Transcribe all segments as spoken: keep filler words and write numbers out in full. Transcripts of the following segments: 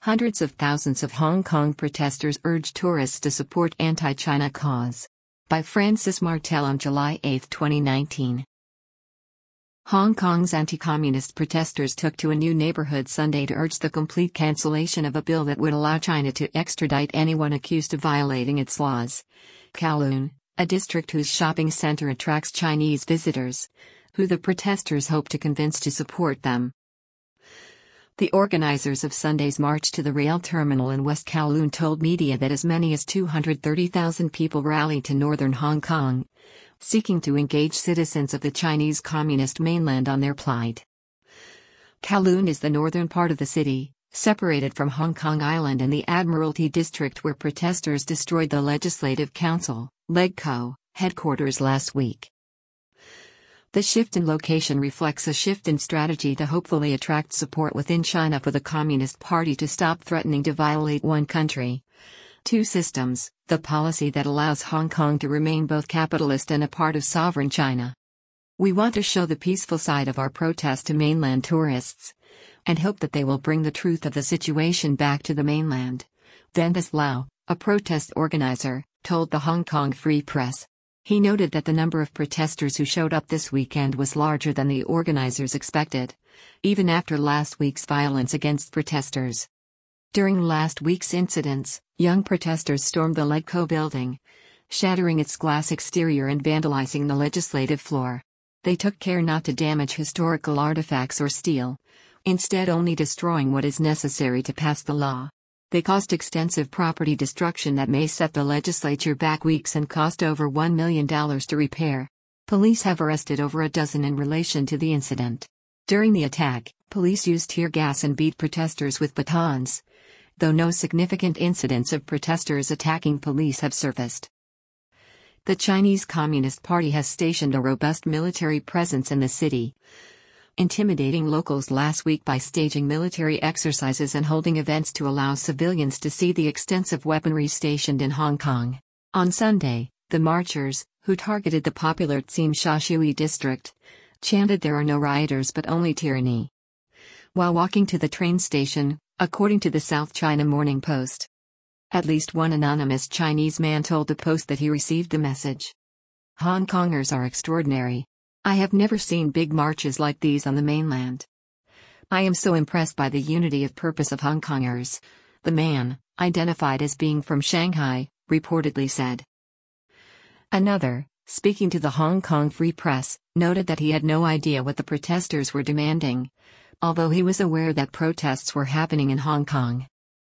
Hundreds of thousands of Hong Kong protesters urge tourists to support anti-China cause. By Francis Martel on July eighth, twenty nineteen. Hong Kong's anti-communist protesters took to a new neighborhood Sunday to urge the complete cancellation of a bill that would allow China to extradite anyone accused of violating its laws. Kowloon, a district whose shopping center attracts Chinese visitors, who the protesters hope to convince to support them. The organizers of Sunday's march to the rail terminal in West Kowloon told media that as many as two hundred thirty thousand people rallied to northern Hong Kong, seeking to engage citizens of the Chinese Communist mainland on their plight. Kowloon is the northern part of the city, separated from Hong Kong Island and the Admiralty District where protesters destroyed the Legislative Council, LegCo, headquarters last week. The shift in location reflects a shift in strategy to hopefully attract support within China for the Communist Party to stop threatening to violate one country, two systems, the policy that allows Hong Kong to remain both capitalist and a part of sovereign China. We want to show the peaceful side of our protest to mainland tourists, and hope that they will bring the truth of the situation back to the mainland, Dennis Lau, a protest organizer, told the Hong Kong Free Press. He noted that the number of protesters who showed up this weekend was larger than the organizers expected, even after last week's violence against protesters. During last week's incidents, young protesters stormed the LegCo building, shattering its glass exterior and vandalizing the legislative floor. They took care not to damage historical artifacts or steal, instead only destroying what is necessary to pass the law. They caused extensive property destruction that may set the legislature back weeks and cost over one million dollars to repair. Police have arrested over a dozen in relation to the incident. During the attack, police used tear gas and beat protesters with batons, though no significant incidents of protesters attacking police have surfaced. The Chinese Communist Party has stationed a robust military presence in the city, intimidating locals last week by staging military exercises and holding events to allow civilians to see the extensive weaponry stationed in Hong Kong. On Sunday, the marchers, who targeted the popular Tsim Sha Tsui district, chanted "There are no rioters but only tyranny," while walking to the train station, according to the South China Morning Post. At least one anonymous Chinese man told the Post that he received the message. "Hong Kongers are extraordinary. I have never seen big marches like these on the mainland. I am so impressed by the unity of purpose of Hong Kongers," the man, identified as being from Shanghai, reportedly said. Another, speaking to the Hong Kong Free Press, noted that he had no idea what the protesters were demanding, although he was aware that protests were happening in Hong Kong.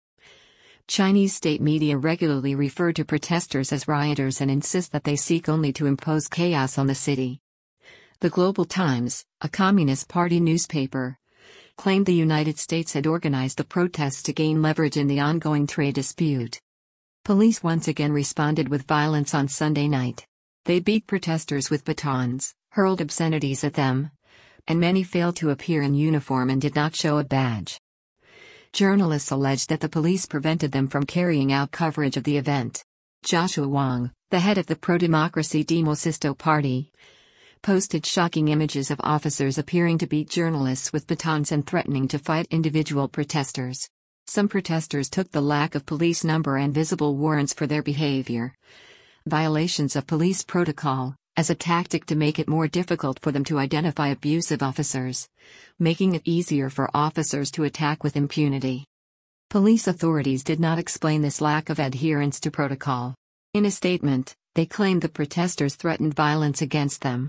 Chinese state media regularly refer to protesters as rioters and insist that they seek only to impose chaos on the city. The Global Times, a Communist Party newspaper, claimed the United States had organized the protests to gain leverage in the ongoing trade dispute. Police once again responded with violence on Sunday night. They beat protesters with batons, hurled obscenities at them, and many failed to appear in uniform and did not show a badge. Journalists alleged that the police prevented them from carrying out coverage of the event. Joshua Wong, the head of the pro-democracy Demosisto Party, posted shocking images of officers appearing to beat journalists with batons and threatening to fight individual protesters. Some protesters took the lack of police number and visible warrants for their behavior, violations of police protocol, as a tactic to make it more difficult for them to identify abusive officers, making it easier for officers to attack with impunity. Police authorities did not explain this lack of adherence to protocol. In a statement, they claimed the protesters threatened violence against them.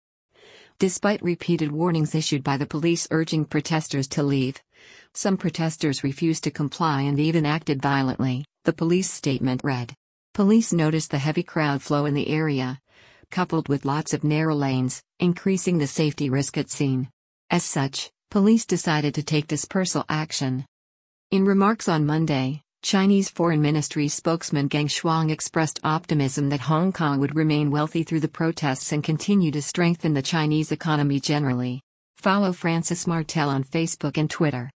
Despite repeated warnings issued by the police urging protesters to leave, some protesters refused to comply and even acted violently, the police statement read. Police noticed the heavy crowd flow in the area, coupled with lots of narrow lanes, increasing the safety risk at scene. As such, police decided to take dispersal action. In remarks on Monday, Chinese Foreign Ministry spokesman Geng Shuang expressed optimism that Hong Kong would remain wealthy through the protests and continue to strengthen the Chinese economy generally. Follow Francis Martel on Facebook and Twitter.